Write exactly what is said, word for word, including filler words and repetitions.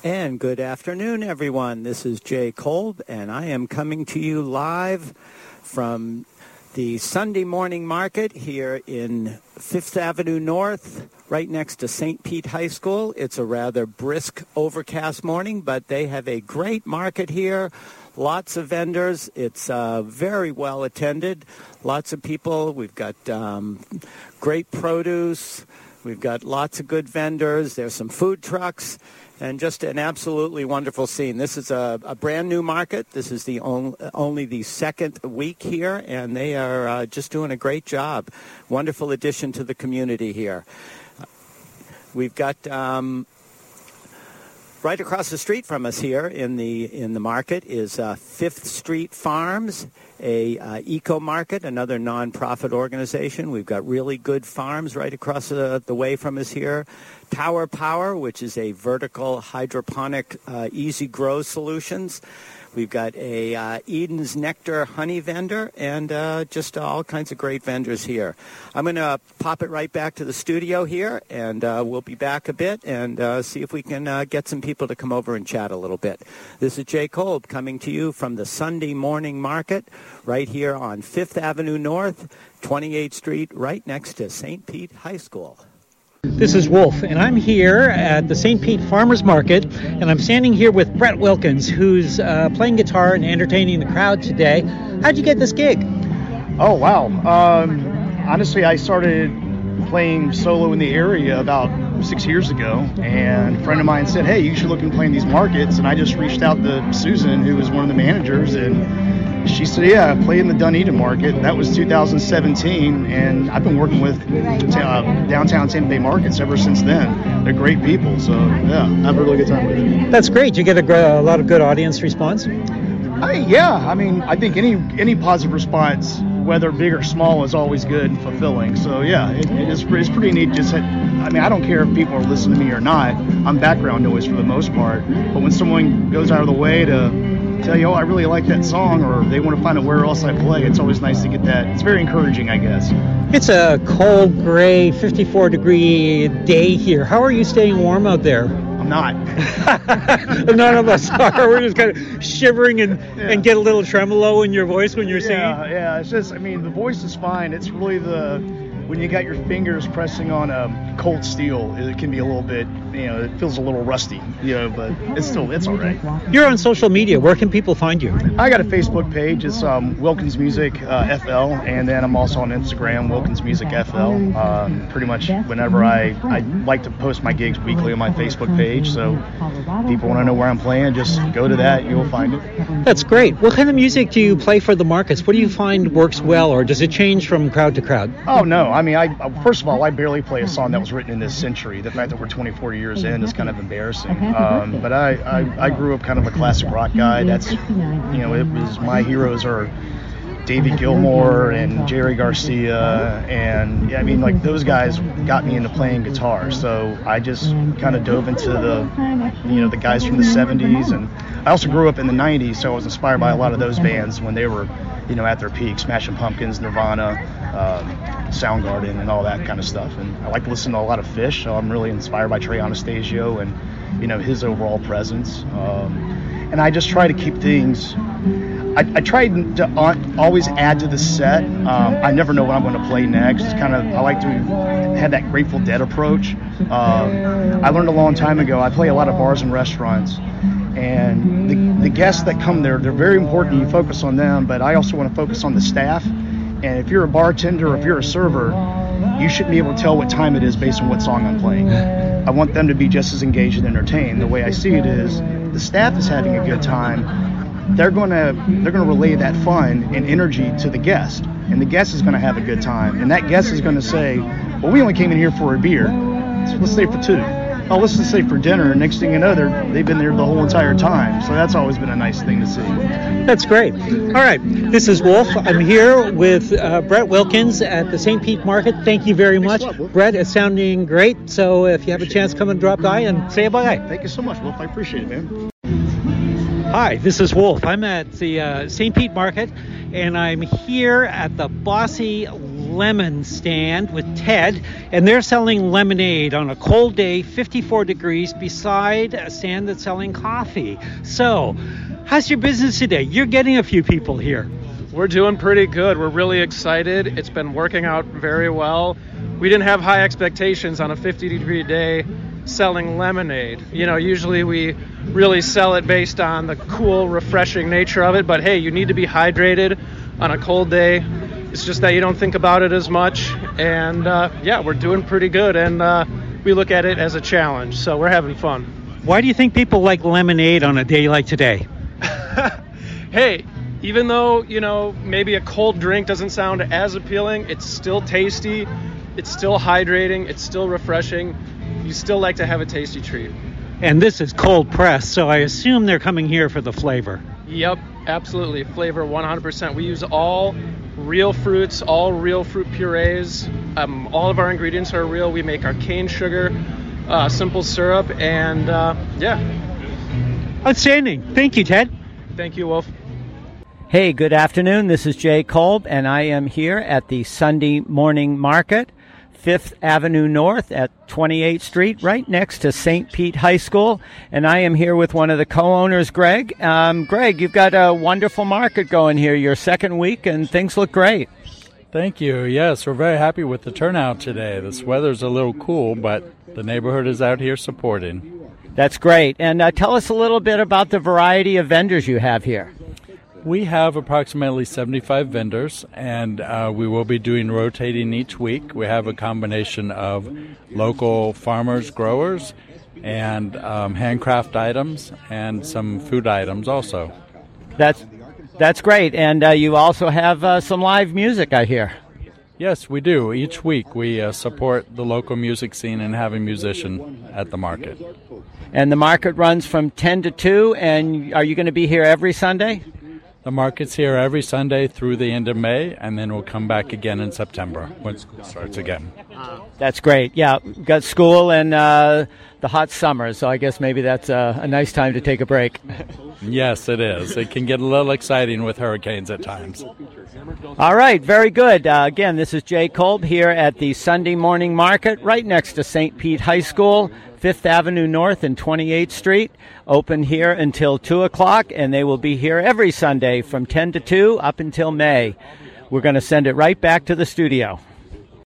And good afternoon, everyone. This is Jay Kolb, and I am coming to you live from the Sunday morning market here in Fifth Avenue North, right next to Saint Pete High School. It's a rather brisk, overcast morning, but they have a great market here. Lots of vendors. It's uh, very well attended. Lots of people. We've got um, great produce. We've got lots of good vendors. There's some food trucks. And just an absolutely wonderful scene. This is a, a brand new market. This is the on, only the second week here, and they are uh, just doing a great job. Wonderful addition to the community here. We've got um, right across the street from us here in the in the market is uh, Fifth Street Farms, a uh, eco market, another nonprofit organization. We've got really good farms right across the, the way from us here. Tower Power, which is a vertical hydroponic uh, easy grow solutions. We've got a uh, Eden's Nectar honey vendor, and uh, just uh, all kinds of great vendors here. I'm going to pop it right back to the studio here, and uh, we'll be back a bit and uh, see if we can uh, get some people to come over and chat a little bit. This is Jay Kolb coming to you from the Sunday morning market right here on Fifth Avenue North, twenty-eighth Street, right next to Saint Pete High School. This is Wolf, and I'm here at the Saint Pete Farmers Market, and I'm standing here with Brett Wilkins, who's uh, playing guitar and entertaining the crowd today. How'd you get this gig? Oh, wow. Um, honestly, I started playing solo in the area about six years ago, and a friend of mine said, hey, you should look into playing these markets, and I just reached out to Susan, who was one of the managers, and she said, yeah, I play in the Dunedin market. That was two thousand seventeen, and I've been working with uh, downtown Tampa Bay markets ever since then. They're great people, so yeah, I have a really good time with it. That's great. You get a, a lot of good audience response? I, yeah, I mean, I think any any positive response, whether big or small, is always good and fulfilling. So yeah, it, it is, it's pretty neat. Just, I mean, I don't care if people are listening to me or not. I'm background noise for the most part, but when someone goes out of the way to tell you, oh, I really like that song, or they want to find out where else I play, it's always nice to get that. It's very encouraging, I guess. It's a cold, gray, fifty-four degree day here. How are you staying warm out there? I'm not. None of us are. We're just kind of shivering and, yeah. and get a little tremolo in your voice when you're yeah, singing. Yeah, yeah. It's just, I mean, the voice is fine. It's really the, when you got your fingers pressing on a cold steel, it can be a little bit, you know, it feels a little rusty, you know, but it's still, it's all right. You're on social media. Where can people find you? I got a Facebook page. It's um, Wilkins Music uh, F L, and then I'm also on Instagram, Wilkins Music F L. Um, pretty much whenever I, I like to post my gigs weekly on my Facebook page, so people want to know where I'm playing, just go to that, you'll find it. That's great. What kind of music do you play for the markets? What do you find works well, or does it change from crowd to crowd? Oh, no. I mean, I first of all, I barely play a song that was written in this century. The fact that we're twenty-four years in is kind of embarrassing. Um, but I, I, I grew up kind of a classic rock guy. That's, you know, it was, my heroes are David Gilmour and Jerry Garcia, and yeah, I mean, like, those guys got me into playing guitar. So I just kind of dove into the, you know, the guys from the seventies, and I also grew up in the nineties, so I was inspired by a lot of those bands when they were, you know, at their peak. Smashing Pumpkins, Nirvana, um, Soundgarden, and all that kind of stuff. And I like to listen to a lot of Phish, so I'm really inspired by Trey Anastasio and, you know, his overall presence. Um, and I just try to keep things. I, I try to always add to the set. Um, I never know what I'm going to play next. It's kind of, I like to have that Grateful Dead approach. Um, I learned a long time ago, I play a lot of bars and restaurants, and the, the guests that come there, they're very important. You focus on them, but I also want to focus on the staff. And if you're a bartender or if you're a server, you shouldn't be able to tell what time it is based on what song I'm playing. I want them to be just as engaged and entertained. The way I see it is, the staff is having a good time. They're gonna they're gonna relay that fun and energy to the guest, and the guest is gonna have a good time. And that guest is gonna say, "Well, we only came in here for a beer, so let's stay for two. Oh, let's just stay for dinner." And next thing you know, they're they've been there the whole entire time. So that's always been a nice thing to see. That's great. All right, this is Wolf. I'm here with uh, Brett Wilkins at the Saint Pete Market. Thank you very much, lot, Brett. It's sounding great. So if you have a chance, come and drop by and say bye. Thank you so much, Wolf. I appreciate it, man. Hi, this is Wolf. I'm at the uh, Saint Pete Market, and I'm here at the Bossy Lemon stand with Ted, and they're selling lemonade on a cold day, fifty-four degrees, beside a stand that's selling coffee. So, how's your business today? You're getting a few people here. We're doing pretty good. We're really excited. It's been working out very well. We didn't have high expectations on a fifty degree day selling lemonade. You know, usually we really sell it based on the cool, refreshing nature of it. But hey, you need to be hydrated on a cold day. It's just that you don't think about it as much. And uh, yeah, we're doing pretty good. And uh, we look at it as a challenge. So we're having fun. Why do you think people like lemonade on a day like today? Hey, even though, you know, maybe a cold drink doesn't sound as appealing, it's still tasty. It's still hydrating. It's still refreshing. You still like to have a tasty treat. And this is cold pressed, so I assume they're coming here for the flavor. Yep, absolutely. Flavor one hundred percent. We use all real fruits, all real fruit purees. Um, all of our ingredients are real. We make our cane sugar, uh, simple syrup, and uh, yeah. Outstanding. Thank you, Ted. Thank you, Wolf. Hey, good afternoon. This is Jay Kolb, and I am here at the Sunday Morning Market, Fifth Avenue North at twenty-eighth Street, right next to Saint Pete High School. And I am here with one of the co-owners, Greg. Um, Greg, you've got a wonderful market going here, your second week, and things look great. Thank you. Yes, we're very happy with the turnout today. This weather's a little cool, but the neighborhood is out here supporting. That's great. And uh, tell us a little bit about the variety of vendors you have here. We have approximately seventy-five vendors, and uh, we will be doing rotating each week. We have a combination of local farmers, growers, and um, handcraft items, and some food items also. That's that's great. And uh, you also have uh, some live music, I hear. Yes, we do. Each week we uh, support the local music scene and have a musician at the market. And the market runs from ten to two, and are you going to be here every Sunday? The market's here every Sunday through the end of May, and then we'll come back again in September when school starts again. That's great. Yeah, we've got school and uh, the hot summer, so I guess maybe that's a, a nice time to take a break. Yes, it is. It can get a little exciting with hurricanes at times. All right, very good. Uh, again, this is Jay Kolb here at the Sunday Morning Market right next to Saint Pete High School, Fifth Avenue North and twenty-eighth Street. Open here until two o'clock, and they will be here every Sunday from ten to two up until May. We're going to send it right back to the studio.